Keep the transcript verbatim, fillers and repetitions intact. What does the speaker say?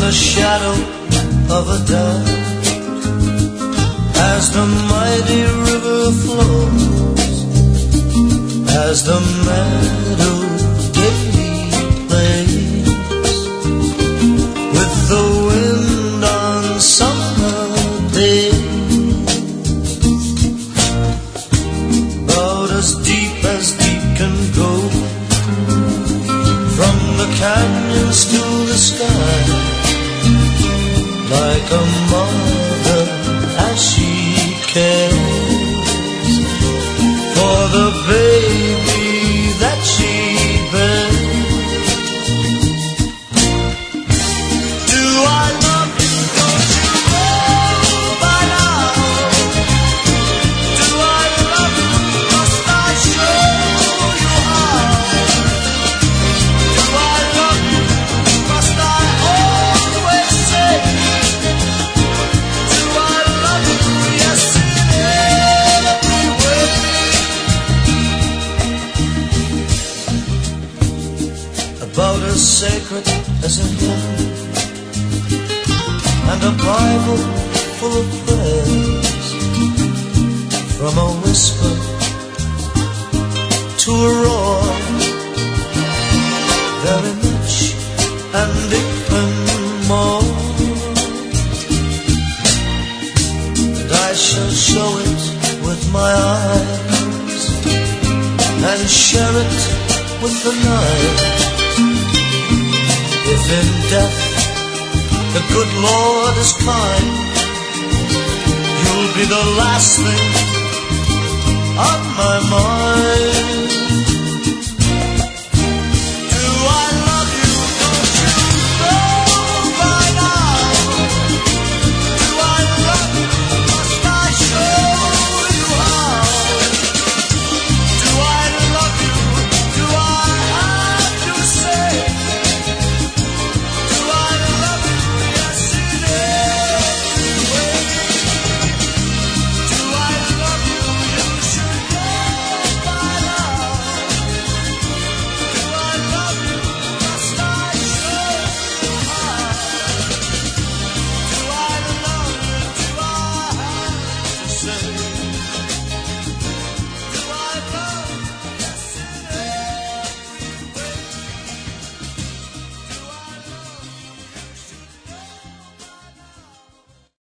a shadow of a doubt as the mighty river flows, as the meadow gaily plays with the wind on summer days. About as deep as deep can go, from the canyons to the sky, like a mother as she cares for the baby that she bears. Do I love you? Don't you know by now? Do I love you? Must I show you how? Do I love you? Must I always say? Do I love you? Yes, in every way. About as sacred as a hymn and a Bible full of prayers, from a whisper to a roar, very much and even more. And I shall show it with my eyes and share it with the night. If in death the good Lord is kind, you'll be the last thing on my mind.